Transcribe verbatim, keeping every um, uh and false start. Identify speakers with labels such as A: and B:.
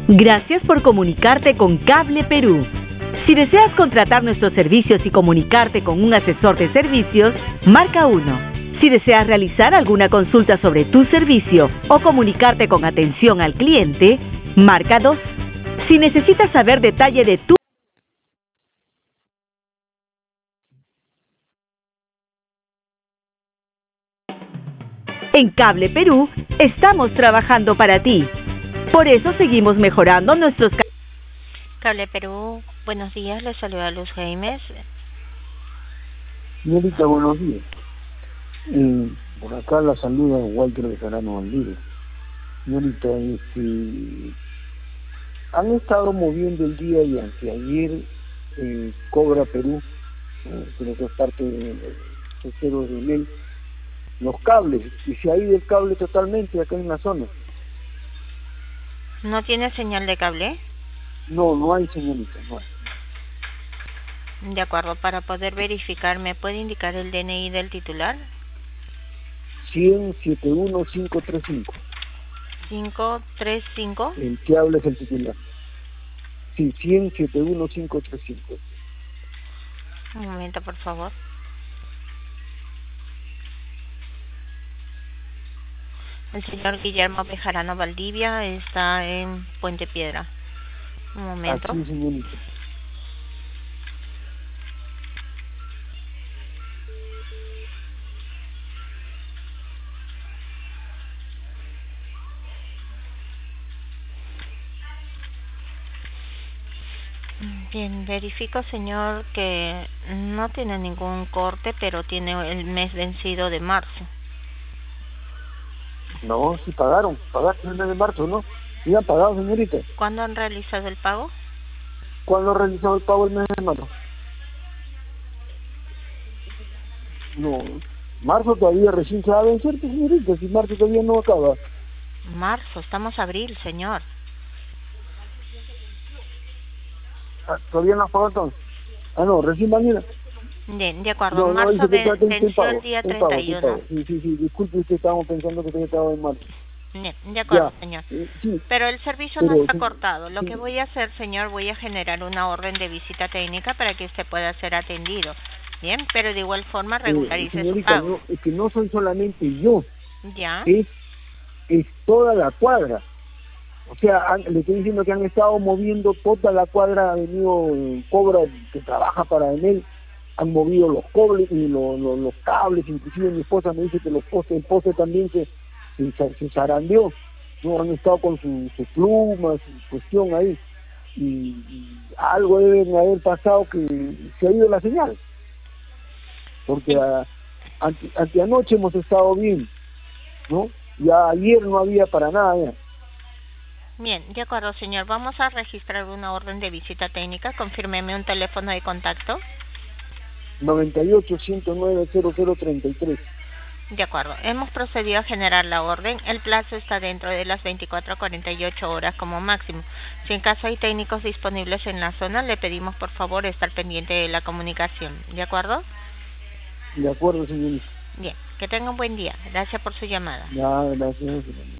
A: Gracias por comunicarte con Cable Perú. Si deseas contratar nuestros servicios y comunicarte con un asesor de servicios, marca uno. Si deseas realizar alguna consulta sobre tu servicio o comunicarte con atención al cliente, marca dos. Si necesitas saber detalle de tu En Cable Perú, estamos trabajando para ti. Por eso seguimos mejorando nuestros...
B: Cable Perú, buenos días, les saluda Luz James.
C: Señorita, buenos días. Eh, por acá la saluda Walter de Carano Valdivia. Señorita, este, han estado moviendo el día y anteayer eh, Cobra Perú, eh, creo que es parte de terceros de ley, los cables, y se ha ido el cable totalmente acá en la zona.
B: ¿No tiene señal de cable?
C: No, no hay, señorita, no hay.
B: De acuerdo, para poder verificar, ¿me puede indicar el D N I del titular?
C: cien setenta y uno cinco treinta y cinco.
B: cinco tres cinco.
C: El que habla es el titular. Sí, cien setenta y uno cinco treinta y cinco.
B: Un momento, por favor. El señor Guillermo Bejarano Valdivia está en Puente Piedra. Un momento.
C: Así, señorita.
B: Bien, verifico, señor, que no tiene ningún corte, pero tiene el mes vencido de marzo.
C: No, sí pagaron, pagaron el mes de marzo, ¿no? Sí han pagado, señorita.
B: ¿Cuándo han realizado el pago?
C: ¿Cuándo ha realizado el pago el mes de marzo? No, marzo todavía recién se va a vencer, pues, señorita, si marzo todavía no acaba.
B: Marzo, estamos abril, señor.
C: Ah, ¿todavía no ha pagado entonces? Ah, no, recién mañana.
B: Bien, de acuerdo,
C: No, no,
B: marzo
C: dice que
B: ve,
C: está-
B: venció
C: pago,
B: el día
C: ten
B: treinta
C: pago,
B: y
C: ten
B: uno.
C: pago. Sí, sí, sí, disculpe, usted estábamos pensando que todavía estaba en marzo.
B: Bien, de acuerdo,
C: Ya,
B: señor.
C: eh, sí,
B: Pero el servicio
C: pero,
B: no está
C: sí,
B: cortado. Lo
C: sí.
B: que voy a hacer, señor, voy a generar una orden de visita técnica para que usted pueda ser atendido. Bien, pero de igual forma
C: Eh,
B: regularice su
C: señorita,
B: pago.
C: no, es que no soy solamente yo,
B: ¿Ya?
C: es, es toda la cuadra. O sea, han- le estoy diciendo que han estado moviendo toda la cuadra, ha venido eh, Cobra que trabaja para Enel, han movido los cables y los, los, los cables, inclusive mi esposa me dice que los postes, el poste también se, se, se se zarandeó, no han estado con su, su pluma, su cuestión ahí, y, y algo deben haber pasado que se ha ido la señal, porque a, ante, anteanoche hemos estado bien, ¿no? Ya ayer no había para nada ya.
B: Bien, de acuerdo, señor. Vamos a registrar una orden de visita técnica. Confírmeme un teléfono de contacto.
C: noventa y ocho, ciento nueve, cero cero treinta y tres.
B: De acuerdo. Hemos procedido a generar la orden. El plazo está dentro de las veinticuatro a cuarenta y ocho horas como máximo. Si en caso hay técnicos disponibles en la zona, le pedimos por favor estar pendiente de la comunicación. ¿De acuerdo?
C: De acuerdo, señorita.
B: Bien. Que tenga un buen día. Gracias por su llamada.
C: Ya, gracias, señorita.